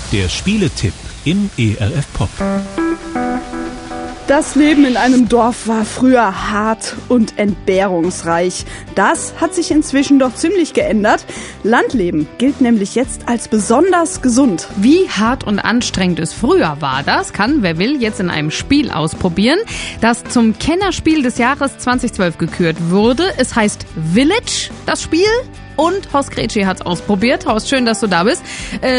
Der Spieletipp im ERF Pop. Das Leben in einem Dorf war früher hart und entbehrungsreich. Das hat sich inzwischen doch ziemlich geändert. Landleben gilt nämlich jetzt als besonders gesund. Wie hart und anstrengend es früher war, das kann, wer will, jetzt in einem Spiel ausprobieren, das zum Kennerspiel des Jahres 2012 gekürt wurde. Es heißt Village, das Spiel. Und Horst Gretschi hat's ausprobiert. Horst, schön, dass du da bist.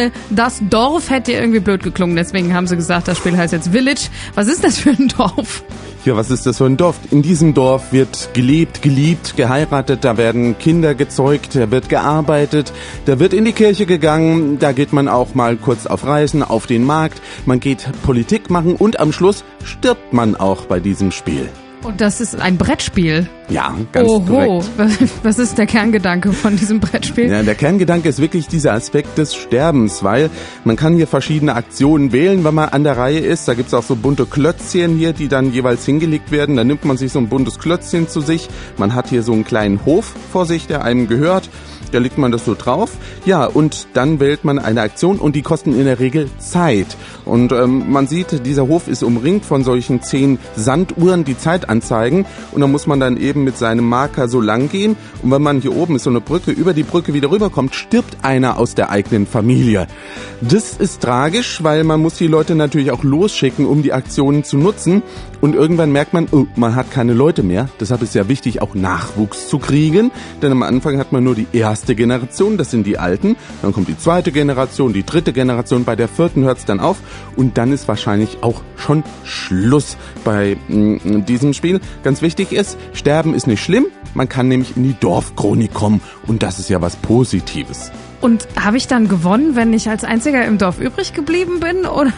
Das Dorf hätte dir irgendwie blöd geklungen, deswegen haben sie gesagt, das Spiel heißt jetzt Village. Was ist das für ein Dorf? Ja, was ist das für ein Dorf? In diesem Dorf wird gelebt, geliebt, geheiratet, da werden Kinder gezeugt, da wird gearbeitet, da wird in die Kirche gegangen, da geht man auch mal kurz auf Reisen, auf den Markt, man geht Politik machen und am Schluss stirbt man auch bei diesem Spiel. Und das ist ein Brettspiel. Ja, ganz korrekt. Was ist der Kerngedanke von diesem Brettspiel? Ja, der Kerngedanke ist wirklich dieser Aspekt des Sterbens, weil man kann hier verschiedene Aktionen wählen, wenn man an der Reihe ist. Da gibt's auch so bunte Klötzchen hier, die dann jeweils hingelegt werden. Da nimmt man sich so ein buntes Klötzchen zu sich. Man hat hier so einen kleinen Hof vor sich, der einem gehört. Da legt man das so drauf. Ja, und dann wählt man eine Aktion und die kosten in der Regel Zeit. Und man sieht, dieser Hof ist umringt von solchen 10 Sanduhren, die Zeit anzeigen. Und da muss man dann eben mit seinem Marker so lang gehen. Und wenn man hier oben ist so eine Brücke, über die Brücke wieder rüberkommt, stirbt einer aus der eigenen Familie. Das ist tragisch, weil man muss die Leute natürlich auch losschicken, um die Aktionen zu nutzen. Und irgendwann merkt man, oh, man hat keine Leute mehr. Deshalb ist ja wichtig, auch Nachwuchs zu kriegen. Denn am Anfang hat man nur die erste Generation, das sind die Alten. Dann kommt die zweite Generation, die dritte Generation. Bei der vierten hört es dann auf. Und dann ist wahrscheinlich auch schon Schluss bei diesem Spiel. Ganz wichtig ist, Sterben ist nicht schlimm. Man kann nämlich in die Dorfchronik kommen. Und das ist ja was Positives. Und habe ich dann gewonnen, wenn ich als Einziger im Dorf übrig geblieben bin, oder?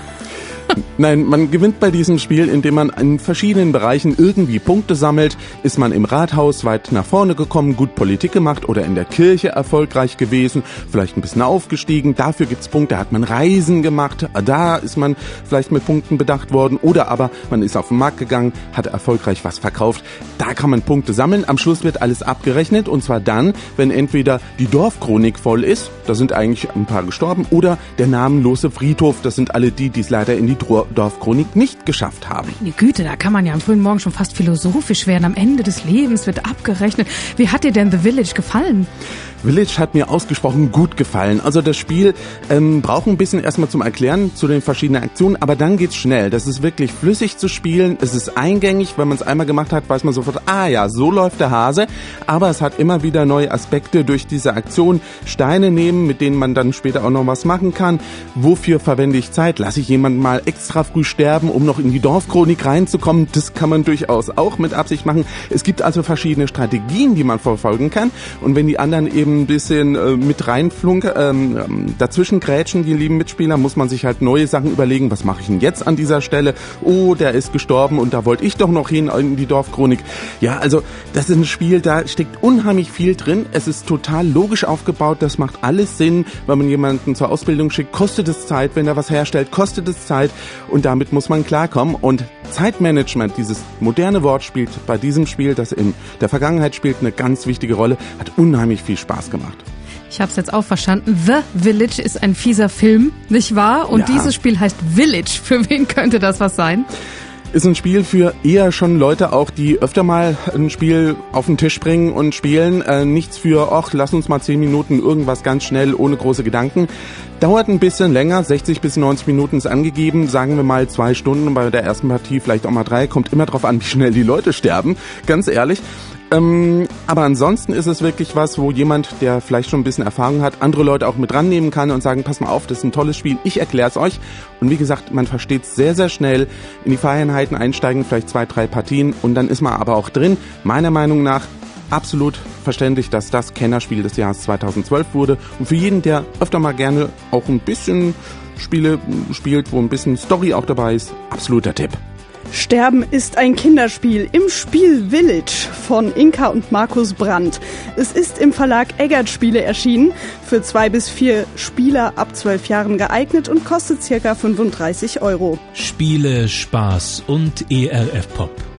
Nein, man gewinnt bei diesem Spiel, indem man in verschiedenen Bereichen irgendwie Punkte sammelt. Ist man im Rathaus weit nach vorne gekommen, gut Politik gemacht oder in der Kirche erfolgreich gewesen, vielleicht ein bisschen aufgestiegen, dafür gibt's Punkte. Hat man Reisen gemacht, da ist man vielleicht mit Punkten bedacht worden. Oder aber man ist auf den Markt gegangen, hat erfolgreich was verkauft. Da kann man Punkte sammeln. Am Schluss wird alles abgerechnet und zwar dann, wenn entweder die Dorfchronik voll ist, da sind eigentlich ein paar gestorben, oder der namenlose Friedhof, das sind alle die, die es leider in die Dorfchronik nicht geschafft haben. Meine Güte, da kann man ja am frühen Morgen schon fast philosophisch werden. Am Ende des Lebens wird abgerechnet. Wie hat dir denn The Village gefallen? Village hat mir ausgesprochen gut gefallen. Also das Spiel braucht ein bisschen erstmal zum Erklären zu den verschiedenen Aktionen, aber dann geht's schnell. Das ist wirklich flüssig zu spielen. Es ist eingängig. Wenn man es einmal gemacht hat, weiß man sofort, ja, so läuft der Hase. Aber es hat immer wieder neue Aspekte durch diese Aktion. Steine nehmen, mit denen man dann später auch noch was machen kann. Wofür verwende ich Zeit? Lasse ich jemanden mal extra früh sterben, um noch in die Dorfchronik reinzukommen? Das kann man durchaus auch mit Absicht machen. Es gibt also verschiedene Strategien, die man verfolgen kann. Und wenn die anderen eben ein bisschen mit dazwischen grätschen, die lieben Mitspieler, muss man sich halt neue Sachen überlegen. Was mache ich denn jetzt an dieser Stelle? Oh, der ist gestorben und da wollte ich doch noch hin in die Dorfchronik. Ja, also das ist ein Spiel, da steckt unheimlich viel drin. Es ist total logisch aufgebaut. Das macht alles Sinn. Wenn man jemanden zur Ausbildung schickt, kostet es Zeit. Wenn er was herstellt, kostet es Zeit. Und damit muss man klarkommen. Und Zeitmanagement, dieses moderne Wort, spielt bei diesem Spiel, das in der Vergangenheit spielt, eine ganz wichtige Rolle. Hat unheimlich viel Spaß gemacht. Ich habe es jetzt auch verstanden. The Village ist ein fieser Film, nicht wahr? Und dieses Spiel heißt Village. Für wen könnte das was sein? Ist ein Spiel für eher schon Leute auch, die öfter mal ein Spiel auf den Tisch bringen und spielen. Nichts für, lass uns mal 10 Minuten irgendwas ganz schnell, ohne große Gedanken. Dauert ein bisschen länger, 60 bis 90 Minuten ist angegeben, sagen wir mal 2 Stunden, bei der ersten Partie vielleicht auch mal 3, kommt immer drauf an, wie schnell die Leute sterben, ganz ehrlich. Aber ansonsten ist es wirklich was, wo jemand, der vielleicht schon ein bisschen Erfahrung hat, andere Leute auch mit rannehmen kann und sagen, pass mal auf, das ist ein tolles Spiel, ich erkläre es euch. Und wie gesagt, man versteht es sehr, sehr schnell, in die Feinheiten einsteigen, vielleicht 2, 3 Partien und dann ist man aber auch drin. Meiner Meinung nach absolut verständlich, dass das Kennerspiel des Jahres 2012 wurde. Und für jeden, der öfter mal gerne auch ein bisschen Spiele spielt, wo ein bisschen Story auch dabei ist, absoluter Tipp. Sterben ist ein Kinderspiel im Spiel Village von Inka und Markus Brandt. Es ist im Verlag Eggert Spiele erschienen, für 2 bis 4 Spieler ab 12 Jahren geeignet und kostet ca. 35 €. Spiele, Spaß und ERF Pop.